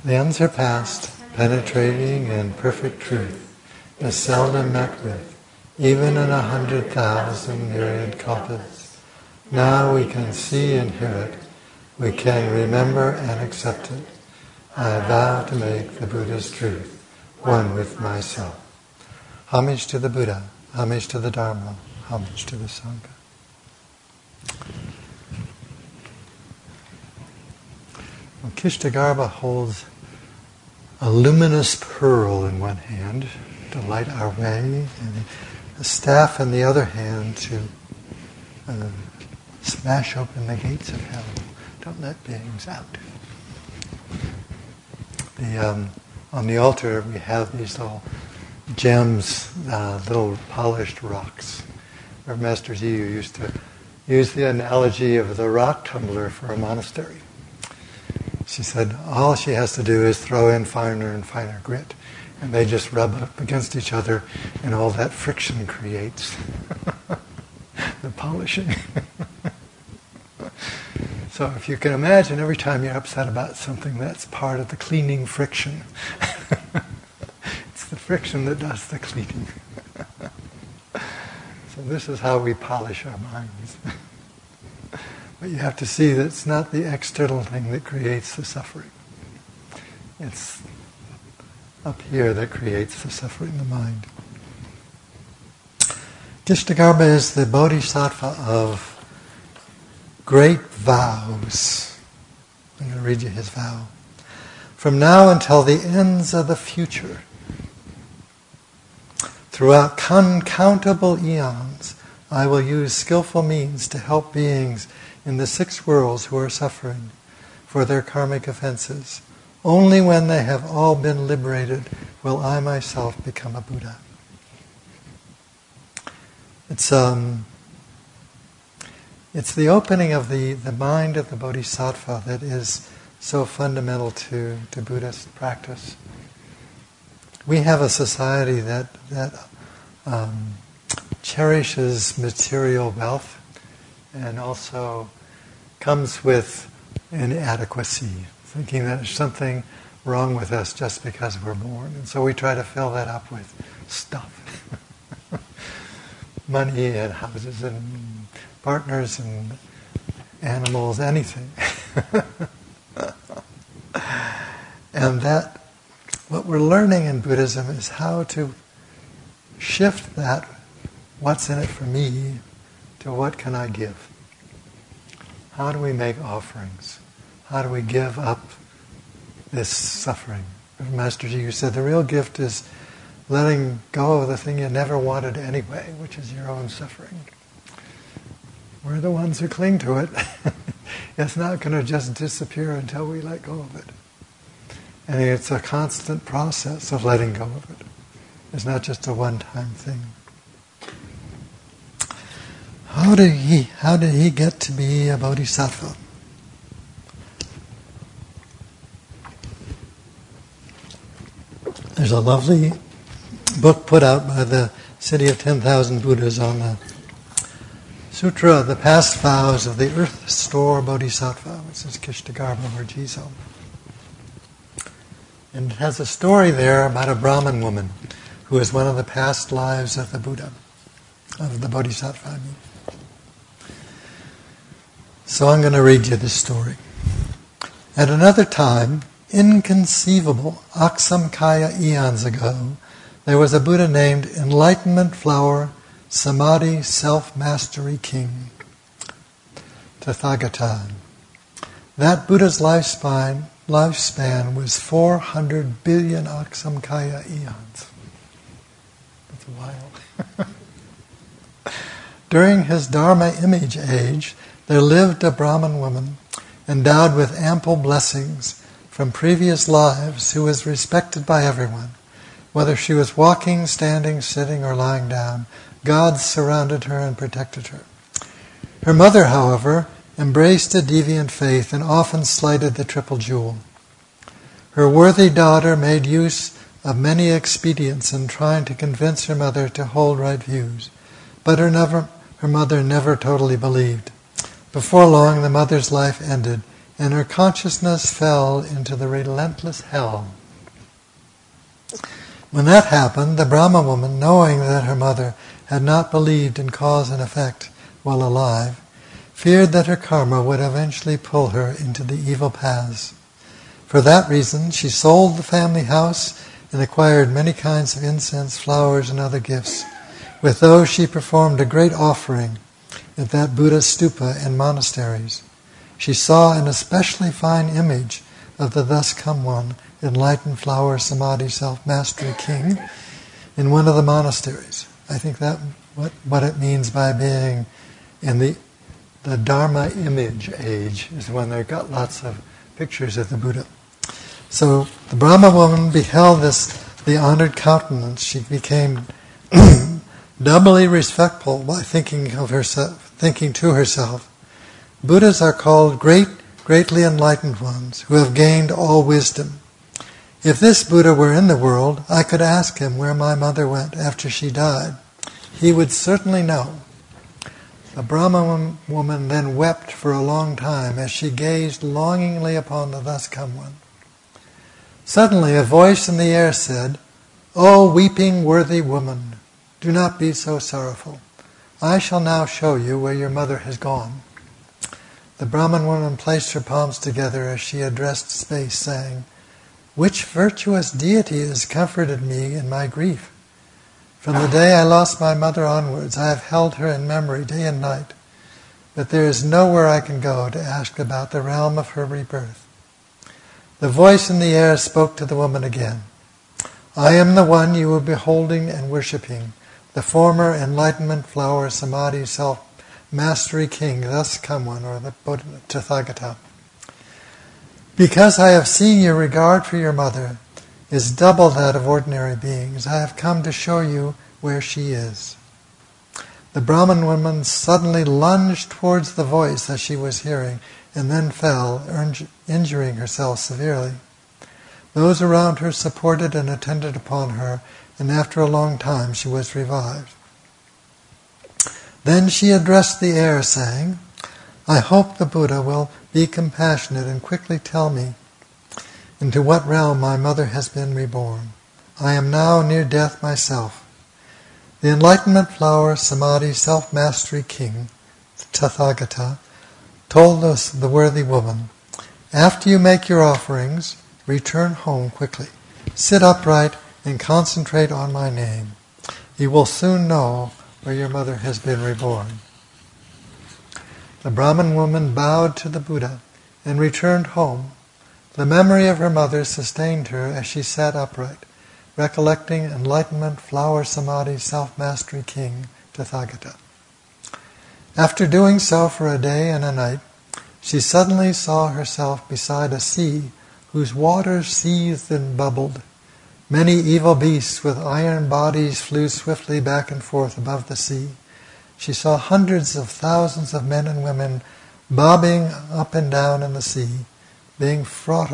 The unsurpassed, penetrating and perfect truth is seldom met with, even in 100,000 myriad kalpas. Now we can see and hear it. We can remember and accept it. I vow to make the Buddha's truth one with myself. Homage to the Buddha, homage to the Dharma, homage to the Sangha. Well, Kishtagarbha holds a luminous pearl in one hand to light our way, and a staff in the other hand to smash open the gates of hell. Don't let beings out. On the altar we have these little gems, little polished rocks. Our Master Jiyu used to use the analogy of the rock tumbler for a monastery. She said all she has to do is throw in finer and finer grit, and they just rub up against each other, and all that friction creates the polishing. So if you can imagine, every time you're upset about something, that's part of the cleaning friction. It's the friction that does the cleaning. So this is how we polish our minds. But you have to see that it's not the external thing that creates the suffering. It's up here that creates the suffering in the mind. Kishtagarbha is the bodhisattva of great vows. I'm going to read you his vow. From now until the ends of the future, throughout uncountable eons, I will use skillful means to help beings in the 6 worlds who are suffering for their karmic offenses. Only when they have all been liberated will I myself become a Buddha. It's the opening of the mind of the bodhisattva that is so fundamental to Buddhist practice. We have a society that cherishes material wealth and also comes with inadequacy, thinking that there's something wrong with us just because we're born. And so we try to fill that up with stuff. Money and houses and partners and animals, anything. And that, what we're learning in Buddhism is how to shift that, what's in it for me, to what can I give? How do we make offerings? How do we give up this suffering? Master Jiyu said the real gift is letting go of the thing you never wanted anyway, which is your own suffering. We're the ones who cling to it. It's not going to just disappear until we let go of it. And it's a constant process of letting go of it. It's not just a one-time thing. How did he get to be a bodhisattva? There's a lovely book put out by the City of 10,000 Buddhas on the Sutra of the Past Vows of the Earth Store Bodhisattva, which is Kishtagarbha or Jizo. And it has a story there about a Brahmin woman who is one of the past lives of the Buddha, of the Bodhisattva, I mean. So I'm going to read you this story. At another time, inconceivable Aksamkaya eons ago, there was a Buddha named Enlightenment Flower Samadhi Self-Mastery King, Tathagata. That Buddha's lifespan was 400 billion Aksamkaya eons. That's a while. During his Dharma image age, there lived a Brahmin woman endowed with ample blessings from previous lives who was respected by everyone. Whether she was walking, standing, sitting, or lying down, God surrounded her and protected her. Her mother, however, embraced a deviant faith and often slighted the triple jewel. Her worthy daughter made use of many expedients in trying to convince her mother to hold right views, but her mother never totally believed. Before long, the mother's life ended, and her consciousness fell into the relentless hell. When that happened, the Brahma woman, knowing that her mother had not believed in cause and effect while alive, feared that her karma would eventually pull her into the evil paths. For that reason, she sold the family house and acquired many kinds of incense, flowers, and other gifts. With those she performed a great offering at that Buddha stupa and monasteries. She saw an especially fine image of the thus come one, enlightened flower samadhi self-mastery king, in one of the monasteries. I think that what it means by being in the Dharma image age is when they've got lots of pictures of the Buddha. So the Brahma woman beheld the honored countenance. She became doubly respectful by thinking to herself, Buddhas are called greatly enlightened ones who have gained all wisdom. If this Buddha were in the world, I could ask him where my mother went after she died. He would certainly know. The Brahma woman then wept for a long time as she gazed longingly upon the thus come one. Suddenly a voice in the air said, "O weeping worthy woman, do not be so sorrowful. I shall now show you where your mother has gone." The Brahman woman placed her palms together as she addressed space, saying, "Which virtuous deity has comforted me in my grief? From the day I lost my mother onwards, I have held her in memory day and night, but there is nowhere I can go to ask about the realm of her rebirth." The voice in the air spoke to the woman again. "I am the one you were beholding and worshipping, the former enlightenment flower samadhi self-mastery king, thus come one, or the Buddha Tathagata. Because I have seen your regard for your mother is double that of ordinary beings, I have come to show you where she is." The Brahman woman suddenly lunged towards the voice that she was hearing and then fell, injuring herself severely. Those around her supported and attended upon her, and after a long time she was revived. Then she addressed the air, saying, "I hope the Buddha will be compassionate and quickly tell me into what realm my mother has been reborn. I am now near death myself." The enlightenment flower samadhi self-mastery king, Tathagata, told us, the worthy woman, "After you make your offerings, return home quickly. Sit upright and concentrate on my name. You will soon know where your mother has been reborn." The Brahman woman bowed to the Buddha and returned home. The memory of her mother sustained her as she sat upright, recollecting enlightenment flower samadhi self-mastery king, Tathagata. After doing so for a day and a night, she suddenly saw herself beside a sea whose waters seethed and bubbled. Many evil beasts with iron bodies flew swiftly back and forth above the sea. She saw hundreds of thousands of men and women bobbing up and down in the sea, being fought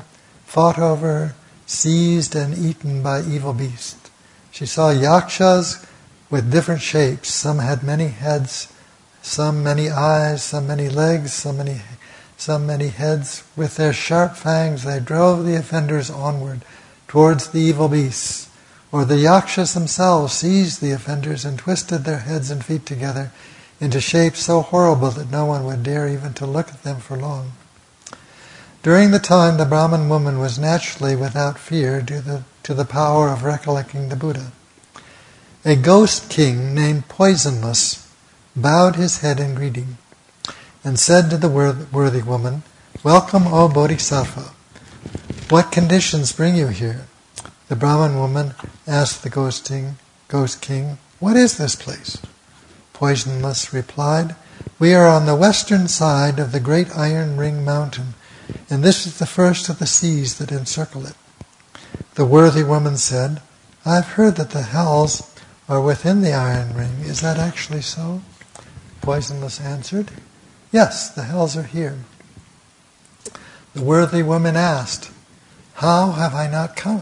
over, seized and eaten by evil beasts. She saw yakshas with different shapes. Some had many heads, some many eyes, some many legs, some many heads. With their sharp fangs they drove the offenders onward towards the evil beasts. Or the yakshas themselves seized the offenders and twisted their heads and feet together into shapes so horrible that no one would dare even to look at them for long. During the time the Brahman woman was naturally without fear due to the power of recollecting the Buddha. A ghost king named Poisonless bowed his head in greeting and said to the worthy woman, "Welcome, O Bodhisattva. What conditions bring you here?" The Brahman woman asked the ghost king, "What is this place?" Poisonless replied, "We are on the western side of the great Iron Ring mountain, and this is the first of the seas that encircle it." The worthy woman said, "I've heard that the hells are within the Iron Ring. Is that actually so?" Poisonless answered, "Yes, the hells are here." The worthy woman asked, How have I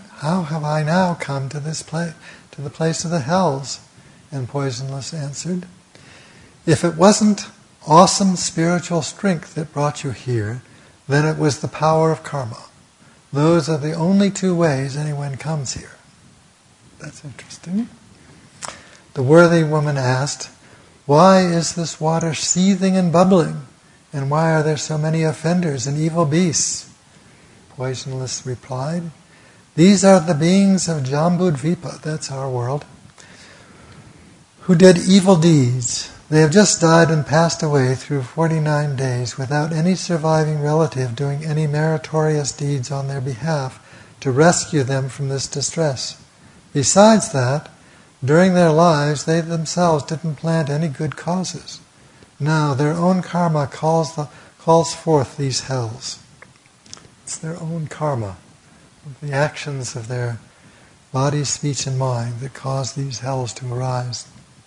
now come to this place, to the place of the hells?" And Poisonless answered, "If it wasn't awesome spiritual strength that brought you here, then it was the power of karma. Those are the only two ways anyone comes here. That's interesting. The worthy woman asked, "Why is this water seething and bubbling? And why are there so many offenders and evil beasts?" Poisonless replied, "These are the beings of Jambudvipa," that's our world, "who did evil deeds. They have just died and passed away through 49 days without any surviving relative doing any meritorious deeds on their behalf to rescue them from this distress. Besides that, during their lives they themselves didn't plant any good causes. Now their own karma calls forth these hells." It's their own karma, the actions of their body, speech, and mind that cause these hells to arise.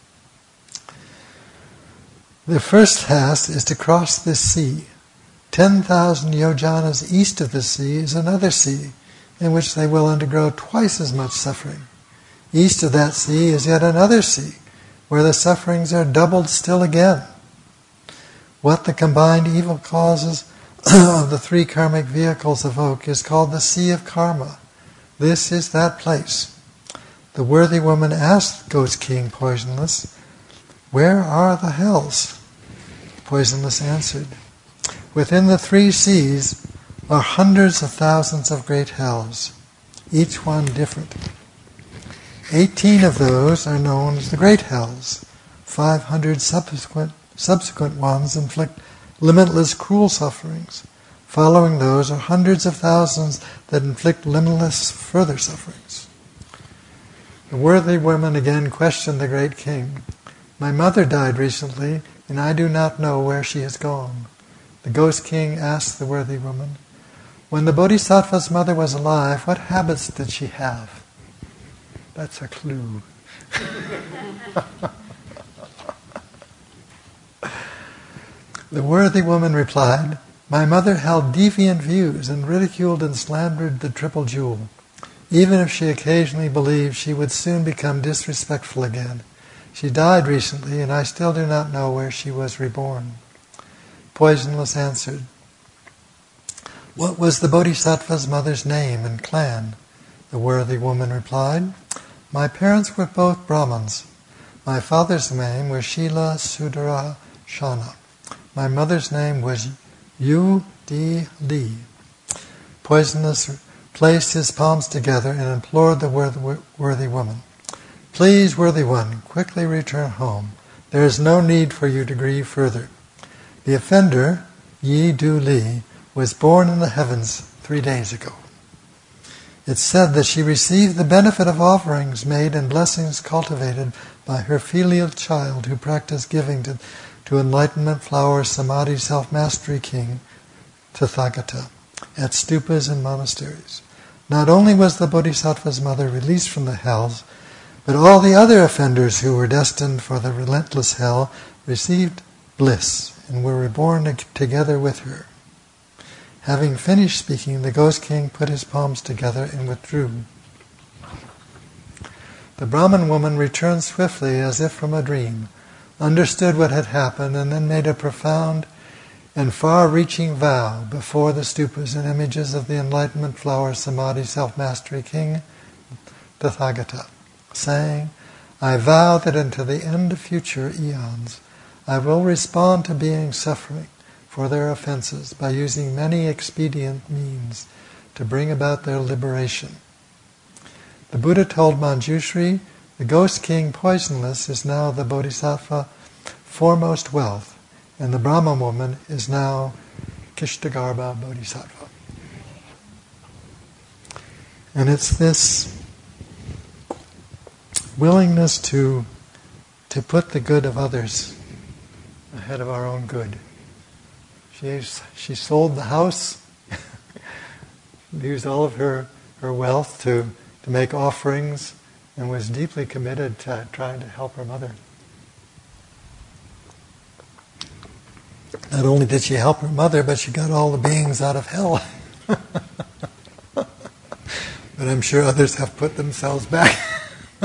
The first task is to cross this sea. 10,000 yojanas east of the sea is another sea, in which they will undergo twice as much suffering. East of that sea is yet another sea, where the sufferings are doubled still again. What the combined evil causes of the three karmic vehicles evoke is called the Sea of Karma. This is that place. The worthy woman asked Ghost King Poisonless, "Where are the hells?" Poisonless answered, "Within the three seas are hundreds of thousands of great hells, each one different. 18 of those are known as the great hells. 500 subsequent ones inflict limitless cruel sufferings. Following those are hundreds of thousands that inflict limitless further sufferings." The worthy woman again questioned the great king, "My mother died recently, and I do not know where she has gone." The ghost king asked the worthy woman, "When the Bodhisattva's mother was alive, what habits did she have?" That's a clue. The worthy woman replied, "My mother held deviant views and ridiculed and slandered the Triple Jewel, even if she occasionally believed she would soon become disrespectful again. She died recently, and I still do not know where she was reborn." Poisonless answered, "What was the Bodhisattva's mother's name and clan?" The worthy woman replied, "My parents were both Brahmins. My father's name was Shila Sudara Shana. My mother's name was Yu Di Li." Poisonous placed his palms together and implored the worthy woman, "Please, worthy one, quickly return home. There is no need for you to grieve further. The offender, Yi Du Li, was born in the heavens 3 days ago. It's said that she received the benefit of offerings made and blessings cultivated by her filial child who practiced giving to enlightenment flower Samadhi self-mastery king, Tathagata, at stupas and monasteries. Not only was the Bodhisattva's mother released from the hells, but all the other offenders who were destined for the relentless hell received bliss and were reborn together with her." Having finished speaking, the ghost king put his palms together and withdrew. The Brahmin woman returned swiftly as if from a dream, understood what had happened, and then made a profound and far-reaching vow before the stupas and images of the enlightenment flower Samadhi self-mastery king, Tathagata, saying, "I vow that until the end of future eons, I will respond to beings suffering for their offenses by using many expedient means to bring about their liberation." The Buddha told Manjushri, "The ghost king Poisonless is now the Bodhisattva foremost wealth, and the Brahma woman is now Kishtagarbha Bodhisattva." And it's this willingness to put the good of others ahead of our own good. She sold the house, used all of her wealth to make offerings, and was deeply committed to trying to help her mother. Not only did she help her mother, but she got all the beings out of hell. But I'm sure others have put themselves back. I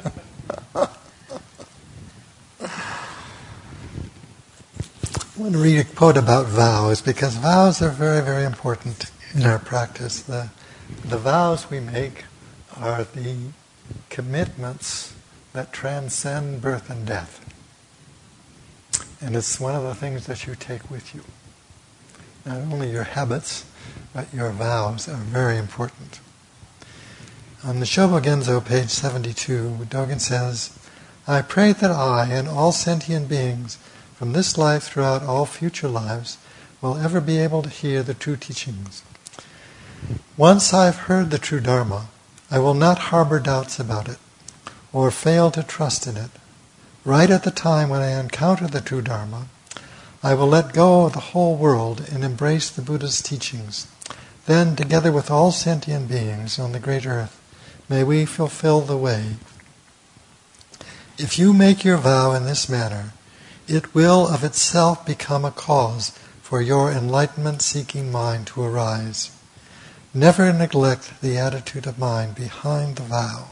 want to read you quote about vows, because vows are very, very important in our practice. The vows we make are the commitments that transcend birth and death. And it's one of the things that you take with you. Not only your habits, but your vows are very important. On the Shobogenzo, page 72, Dogen says, I pray that I and all sentient beings from this life throughout all future lives will ever be able to hear the true teachings. Once I've heard the true Dharma, I will not harbor doubts about it or fail to trust in it. Right at the time when I encounter the true Dharma, I will let go of the whole world and embrace the Buddha's teachings. Then, together with all sentient beings on the great earth, may we fulfill the way. If you make your vow in this manner, it will of itself become a cause for your enlightenment-seeking mind to arise. Never neglect the attitude of mind behind the vow.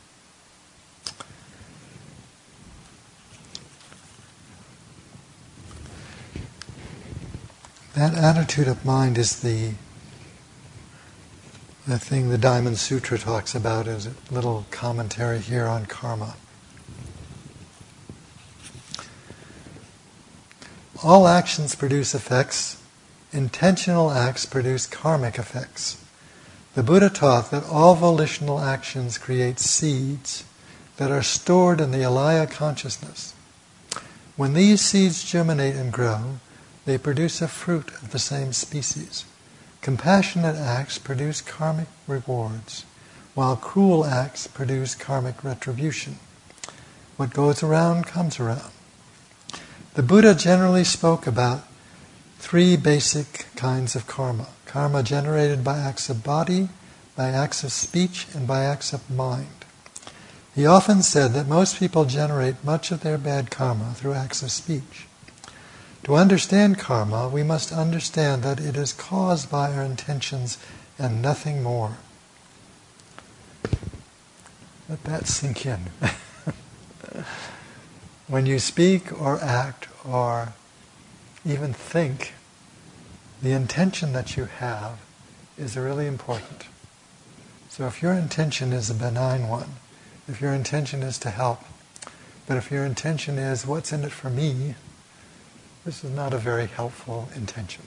That attitude of mind is the thing the Diamond Sutra talks about as a little commentary here on karma. All actions produce effects. Intentional acts produce karmic effects. The Buddha taught that all volitional actions create seeds that are stored in the alaya consciousness. When these seeds germinate and grow, they produce a fruit of the same species. Compassionate acts produce karmic rewards, while cruel acts produce karmic retribution. What goes around comes around. The Buddha generally spoke about three basic kinds of karma. Karma generated by acts of body, by acts of speech, and by acts of mind. He often said that most people generate much of their bad karma through acts of speech. To understand karma, we must understand that it is caused by our intentions and nothing more. Let that sink in. When you speak or act or even think, the intention that you have is really important. So if your intention is a benign one, if your intention is to help, but if your intention is, what's in it for me, this is not a very helpful intention.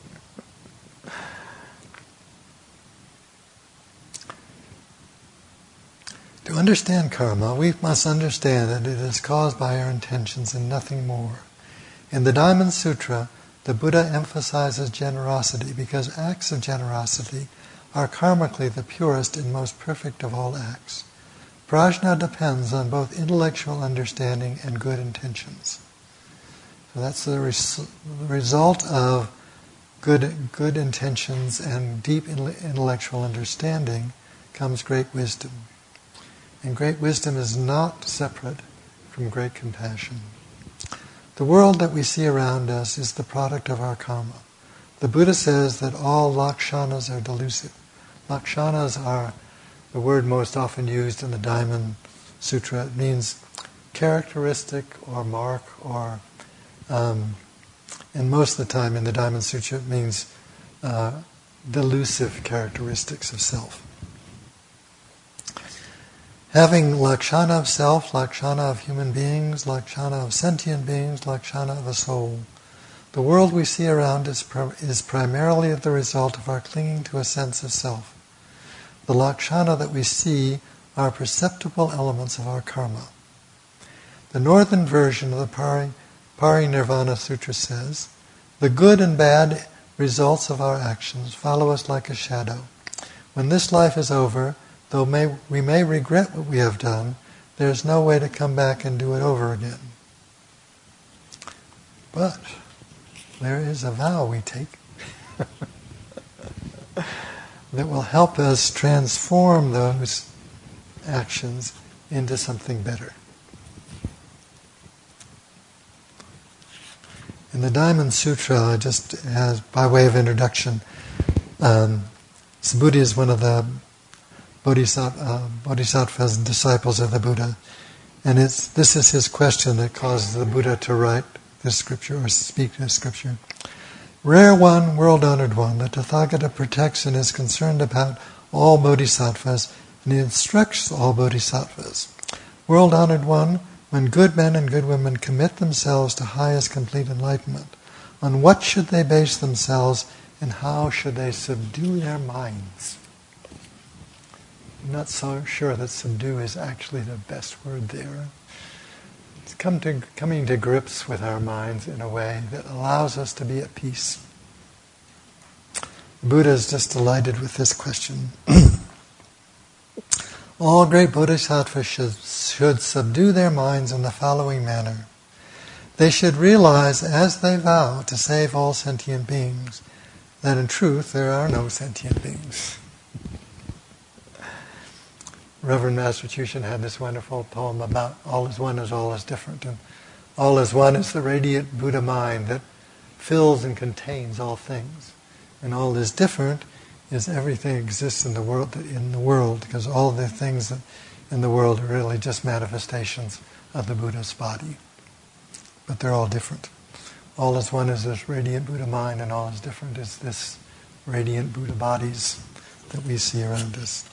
To understand karma, we must understand that it is caused by our intentions and nothing more. In the Diamond Sutra, the Buddha emphasizes generosity because acts of generosity are karmically the purest and most perfect of all acts. Prajna depends on both intellectual understanding and good intentions. So that's the result of good intentions and deep intellectual understanding comes great wisdom. And great wisdom is not separate from great compassion. The world that we see around us is the product of our karma. The Buddha says that all lakshanas are delusive. Lakshanas are the word most often used in the Diamond Sutra. It means characteristic or mark or, and most of the time in the Diamond Sutra it means delusive characteristics of self. Having lakshana of self, lakshana of human beings, lakshana of sentient beings, lakshana of a soul. The world we see around us is primarily the result of our clinging to a sense of self. The lakshana that we see are perceptible elements of our karma. The northern version of the Parinirvana Sutra says, the good and bad results of our actions follow us like a shadow. When this life is over, though we may regret what we have done, there is no way to come back and do it over again. But there is a vow we take that will help us transform those actions into something better. In the Diamond Sutra, just as by way of introduction, Subhuti is one of the Bodhisattva's disciples of the Buddha, and this is his question that caused the Buddha to write this scripture or speak this scripture. Rare one, world-honored one, the Tathagata protects and is concerned about all bodhisattvas, and he instructs all bodhisattvas. World-honored one, when good men and good women commit themselves to highest complete enlightenment, on what should they base themselves and how should they subdue their minds? I'm not so sure that subdue is actually the best word there. It's coming to grips with our minds in a way that allows us to be at peace. The Buddha is just delighted with this question. All great bodhisattvas should subdue their minds in the following manner. They should realize, as they vow to save all sentient beings, that in truth there are no sentient beings. Reverend Master Chushin had this wonderful poem about all is one as all is different. And all is one is the radiant Buddha mind that fills and contains all things. And all is different is everything exists in the world, because all the things that in the world are really just manifestations of the Buddha's body. But they're all different. All is one is this radiant Buddha mind, and all is different is this radiant Buddha bodies that we see around us.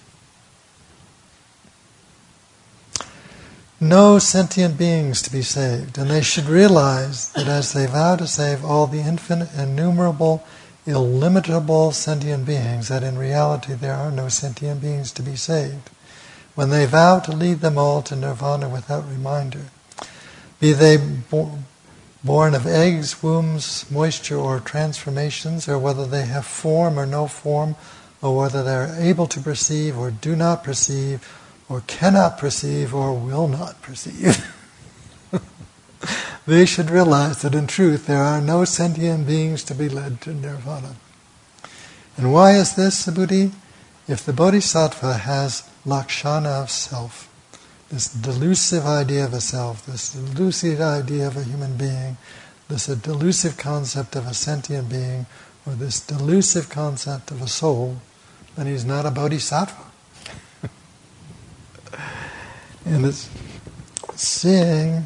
No sentient beings to be saved, and they should realize that as they vow to save all the infinite, innumerable, illimitable sentient beings, that in reality there are no sentient beings to be saved. When they vow to lead them all to nirvana without reminder, be they born of eggs, wombs, moisture, or transformations, or whether they have form or no form, or whether they are able to perceive or do not perceive, or cannot perceive or will not perceive. They should realize that in truth there are no sentient beings to be led to nirvana. And why is this, Subhuti? If the bodhisattva has lakshana of self, this delusive idea of a self, this delusive idea of a human being, this delusive concept of a sentient being, or this delusive concept of a soul, then he's not a bodhisattva. And it's seeing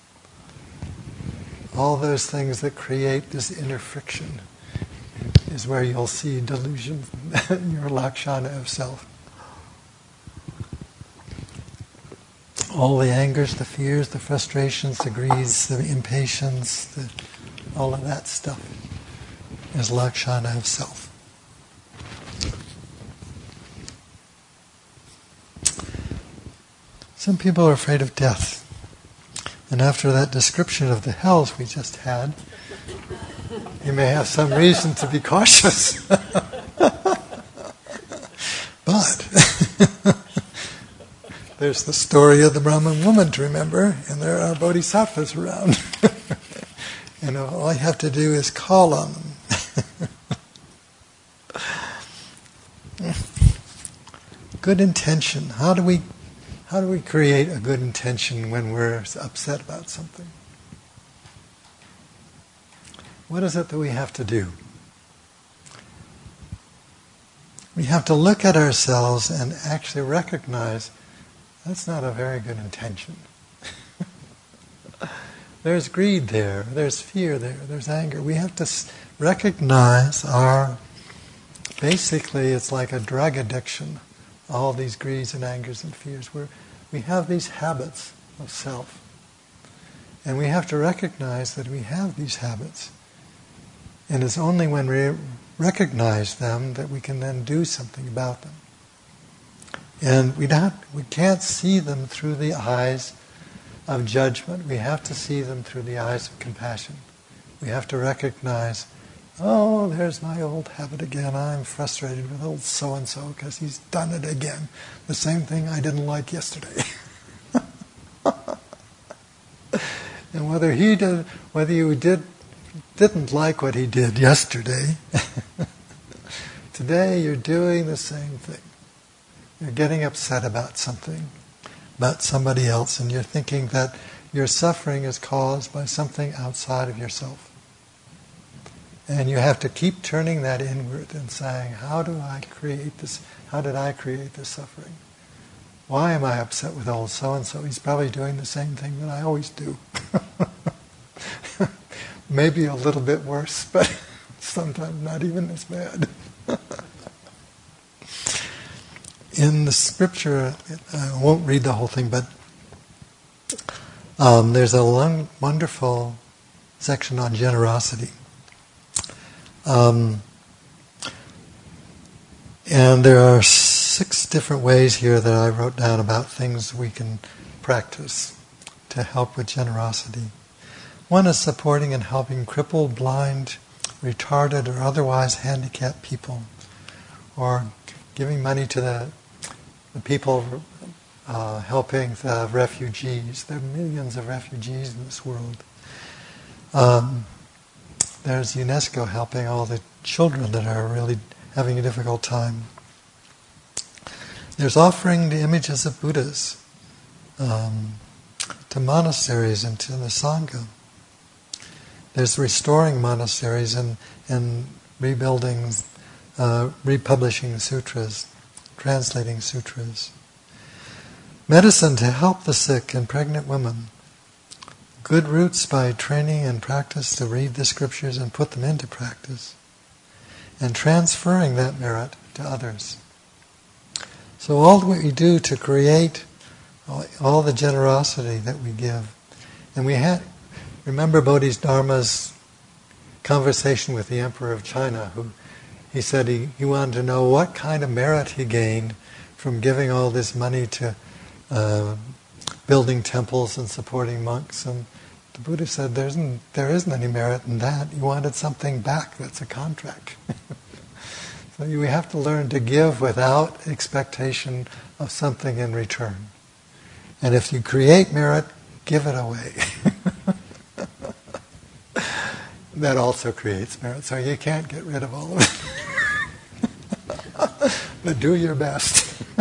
all those things that create this inner friction is where you'll see delusion in your lakshana of self. All the angers, the fears, the frustrations, the greeds, the impatience, all of that stuff is lakshana of self. Some people are afraid of death. And after that description of the hells we just had, you may have some reason to be cautious. But there's the story of the Brahmin woman to remember, and there are bodhisattvas around. And all you have to do is call on them. Good intention. How do we create a good intention when we're upset about something? What is it that we have to do? We have to look at ourselves and actually recognize that's not a very good intention. There's greed there, there's fear there, there's anger. We have to recognize basically it's like a drug addiction. All these greeds and angers and fears. We have these habits of self. And we have to recognize that we have these habits. And it's only when we recognize them that we can then do something about them. And we can't see them through the eyes of judgment. We have to see them through the eyes of compassion. We have to recognize, oh, there's my old habit again. I'm frustrated with old so-and-so because he's done it again. The same thing I didn't like yesterday. And whether you didn't like what he did yesterday, today you're doing the same thing. You're getting upset about something, about somebody else, and you're thinking that your suffering is caused by something outside of yourself. And you have to keep turning that inward and saying, how did I create this suffering? Why am I upset with old so-and-so? He's probably doing the same thing that I always do. maybe a little bit worse, but sometimes not even as bad. In the scripture, I won't read the whole thing, but there's a wonderful section on generosity. And there are 6 different ways here that I wrote down about things we can practice to help with generosity. One is supporting and helping crippled, blind, retarded, or otherwise handicapped people, or giving money to the people helping the refugees. There are millions of refugees in this world. There's UNESCO helping all the children that are really having a difficult time. There's offering the images of Buddhas to monasteries and to the Sangha. There's restoring monasteries and rebuilding, republishing sutras, translating sutras. Medicine to help the sick and pregnant women. Good roots by training and practice to read the scriptures and put them into practice. And transferring that merit to others. So all that we do to create all the generosity that we give. And remember Bodhidharma's conversation with the Emperor of China, who he said he wanted to know what kind of merit he gained from giving all this money to building temples and supporting monks. And the Buddha said there isn't any merit in that. You wanted something back. That's a contract. So we have to learn to give without expectation of something in return. And if you create merit, give it away. That also creates merit. So you can't get rid of all of it. But do your best.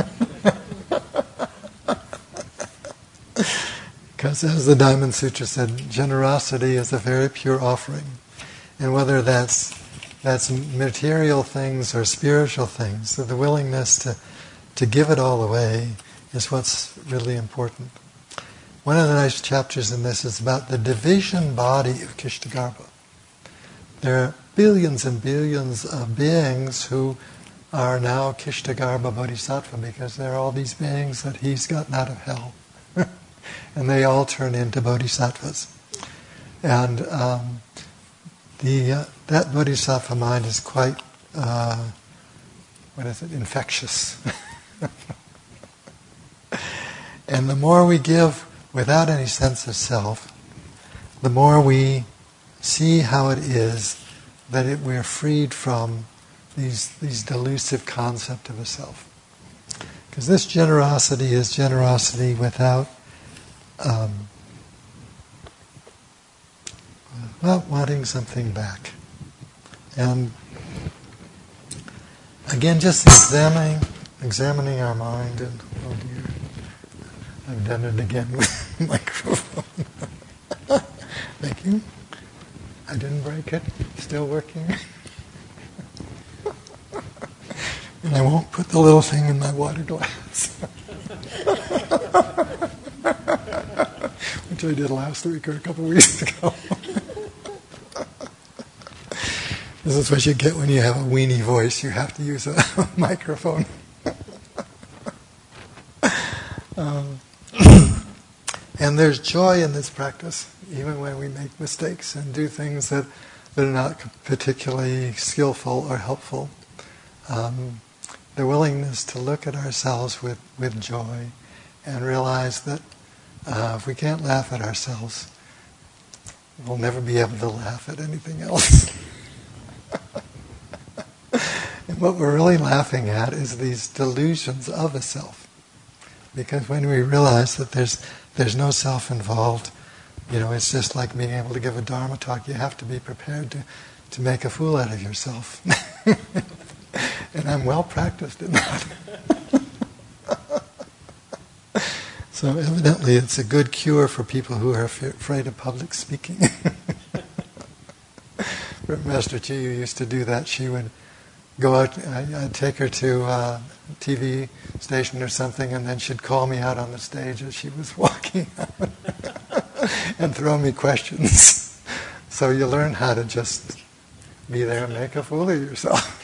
Because as the Diamond Sutra said, generosity is a very pure offering. And whether that's material things or spiritual things, so the willingness to give it all away is what's really important. One of the nice chapters in this is about the division body of Kishtagarbha. There are billions and billions of beings who are now Kishtagarbha Bodhisattva because there are all these beings that he's gotten out of hell. And they all turn into bodhisattvas. And that bodhisattva mind is quite, infectious. And the more we give without any sense of self, the more we see how it is that we're freed from these delusive concept of a self. Because this generosity is generosity without wanting something back. And again, just examining our mind, and oh dear, I've done it again with the microphone. Thank you. I didn't break it. Still working. And I won't put the little thing in my water glass. Which I did last week or a couple of weeks ago. This is what you get when you have a weenie voice. You have to use a microphone. And there's joy in this practice, even when we make mistakes and do things that are not particularly skillful or helpful. The willingness to look at ourselves with joy and realize that if we can't laugh at ourselves, we'll never be able to laugh at anything else. And what we're really laughing at is these delusions of a self. Because when we realize that there's no self involved, it's just like being able to give a Dharma talk. You have to be prepared to make a fool out of yourself. And I'm well practiced in that. So evidently it's a good cure for people who are afraid of public speaking. Master Chiyu used to do that. She would go out, I'd take her to a TV station or something, and then she'd call me out on the stage as she was walking out and throw me questions. So you learn how to just be there and make a fool of yourself.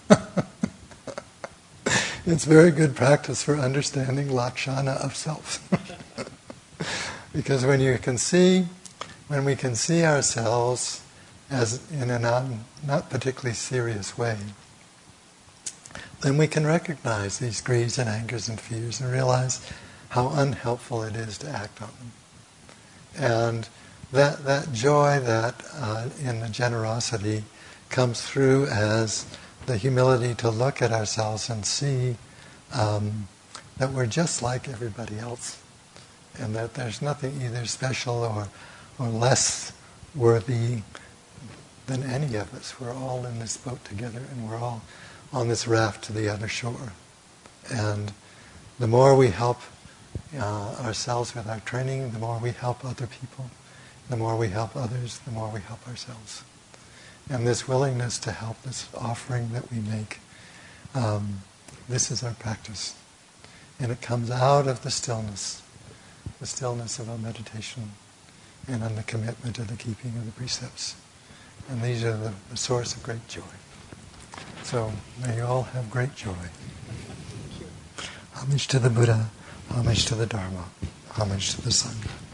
It's very good practice for understanding lakshana of self. Because when we can see ourselves as in a not particularly serious way, then we can recognize these greeds and angers and fears and realize how unhelpful it is to act on them. And that joy that in the generosity comes through as the humility to look at ourselves and see that we're just like everybody else, and that there's nothing either special or less worthy than any of us. We're all in this boat together, and we're all on this raft to the other shore. And the more we help ourselves with our training, the more we help other people. The more we help others, the more we help ourselves. And this willingness to help, this offering that we make, this is our practice. And it comes out of the stillness of our meditation, and on the commitment to the keeping of the precepts. And these are the source of great joy. So may you all have great joy. Homage to the Buddha, homage to the Dharma, homage to the Sangha.